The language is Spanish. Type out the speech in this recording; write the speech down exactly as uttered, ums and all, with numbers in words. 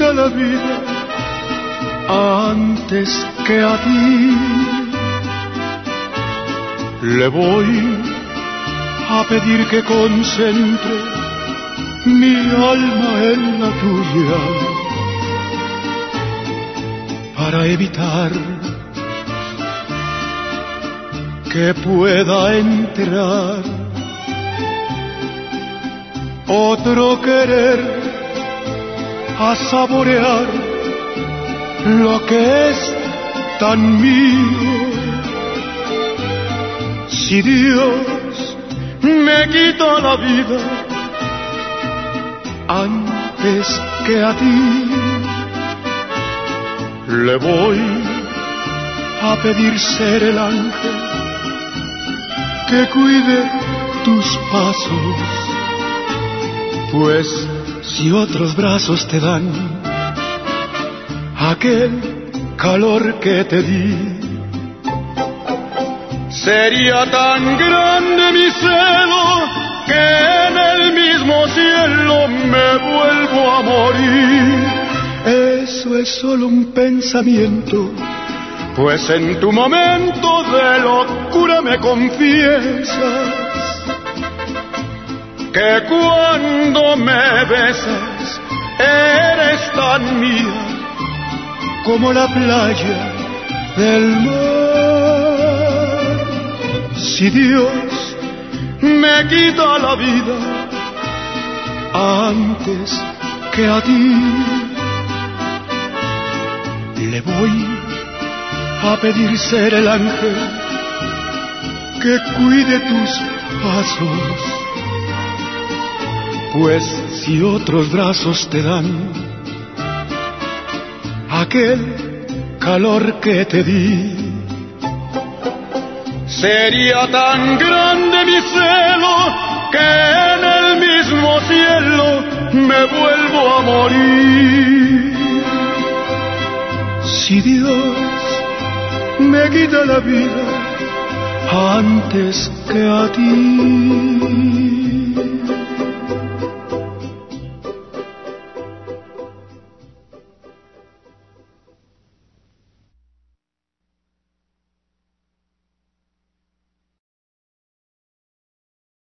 quita la vida antes que a ti, le voy a pedir que concentre mi alma en la tuya para evitar que pueda entrar otro querer a saborear lo que es tan mío. Si Dios me quita la vida antes que a ti, le voy a pedir ser el ángel que cuide tus pasos, pues si otros brazos te dan aquel calor que te di, sería tan grande mi celo que en el mismo cielo me vuelvo a morir. Eso es solo un pensamiento, pues en tu momento de locura me confiesas que cuando me besas eres tan mía como la playa del mar. Si Dios me quita la vida antes que a ti, le voy a pedir ser el ángel que cuide tus pasos, pues si otros brazos te dan aquel calor que te di, sería tan grande mi celo que en el mismo cielo me vuelvo a morir. Si Dios me quita la vida antes que a ti.